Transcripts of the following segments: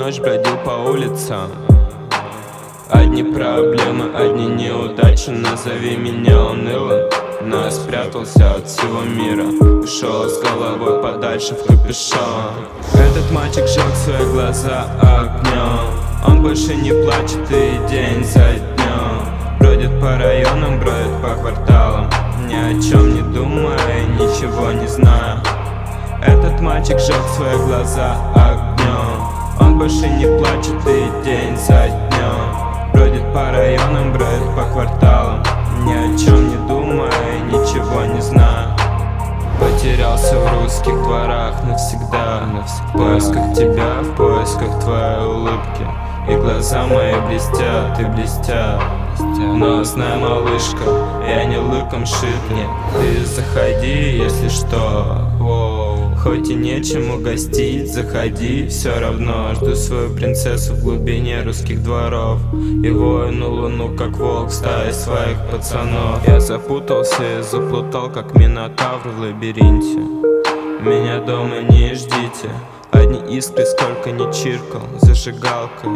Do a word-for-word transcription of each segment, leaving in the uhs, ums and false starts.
ночь бродил по улицам. Одни проблемы, одни неудачи, назови меня унылым, но я спрятался от всего мира, ушел с головой подальше в капюшон. Этот мальчик жег свои глаза огнем, он больше не плачет и день за днем бродит по районам, бродит по кварталам, ни о чем не думая, ничего не зная. Этот мальчик жег свои глаза огнем, он больше не плачет и день за днем бродит по районам, бродит по кварталам, ни о чем не думая, ничего не зная. Потерялся в русских дворах навсегда, навсегда. В поисках тебя, в поисках твоей улыбки, и глаза мои блестят и блестят. Но знай, малышка, я не лыком шит, нет. Ты заходи, если что. Воу. Хоть и нечем угостить, заходи, все равно. Жду свою принцессу в глубине русских дворов, и воину луну, как волк в стае своих пацанов. Я запутался и заплутал, как минотавр в лабиринте. Меня дома не ждите, одни искры, сколько не чиркал зажигалкой,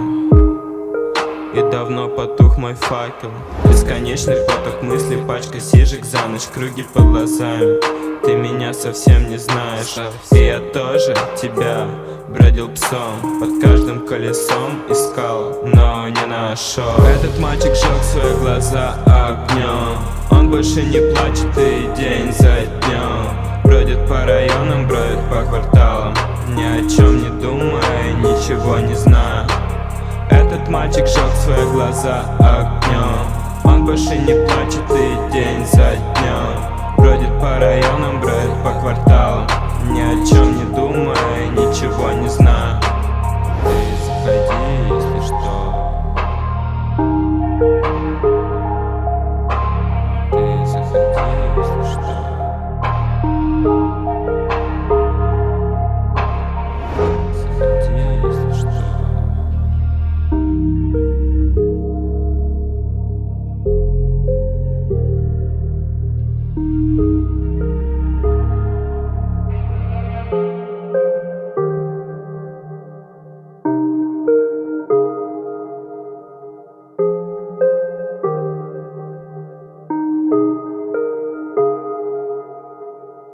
и давно потух мой факел. Бесконечный поток мыслей, пачка сижек за ночь, круги под глазами. Ты меня совсем не знаешь, и я тоже тебя. Бродил псом, под каждым колесом искал, но не нашел. Этот мальчик жег свои глаза огнем, он больше не плачет и день за днем бродит по районам, бродит по кварталам, ни о чем не думая, ничего не зная. Этот мальчик жег свои глаза огнем, он больше не плачет и день за днем бродит по районам, бродит по кварталам, ни о чем не думая, ничего не зная. Ты заходи, если что.